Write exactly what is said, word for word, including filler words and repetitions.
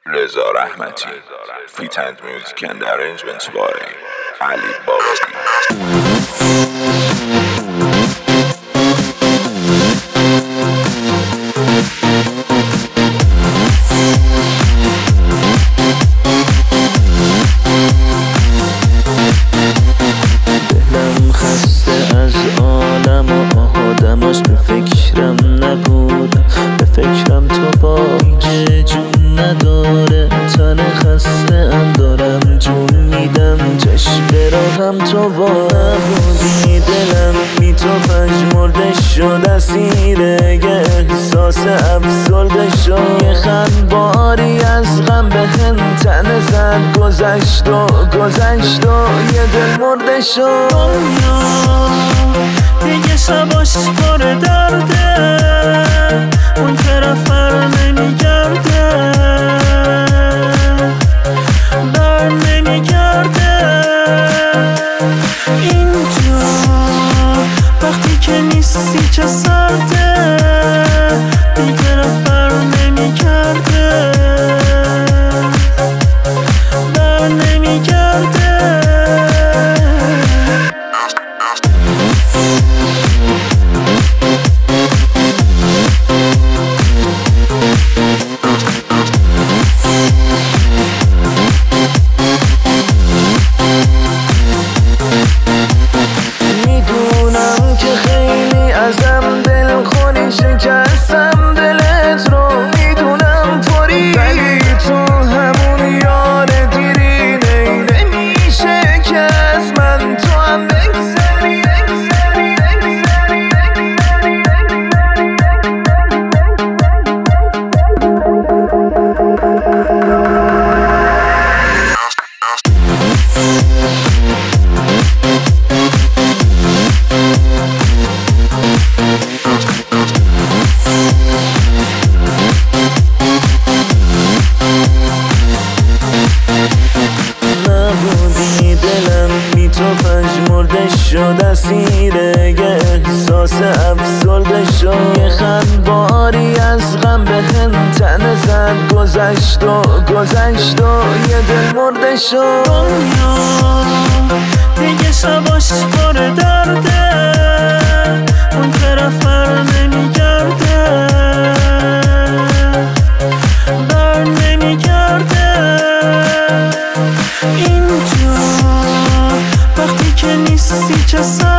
رضا رحمتی Feat and Music and Arrangements by علی بابی. دلم خسته از عالم و آدماش، به فکرم نبودم، به فکرم تو با دیگه جون نداره. تن خسته ام دارم جون میدم، چشم براهم تو با نبودی. دلم بی تو پژمرده شد، اسیر یه احساس افسرده شد. یه خند باری از غم به هم تنه زد، گذشت و گذشت و یه دل مرده شد. دنیا دیگه شباش پر درده، اون طرف بر نمیگرده، بر نمیگرده. اینجا وقتی که نیستی چه سرده، دیگه رفت بر نمیگرده، بر نمیگرده. میدونم که خیلی ازم دل خونی، شکستم دلت رو میدونم پری، ولی تو همون یار دیری نمیشه که از من تو هم بگذری. نبودی دلم بی تو پژمرده شد، اسیر یه احساس افسرده شد. یه خند باری از غم به هم تنه زد، گذشت و گذشت و یه دل مرده شد. دنیا دیگه شباش پر درده، اون طرف بر نمیگرده، بر نمیگرده. اینجا وقتی که نیستی چه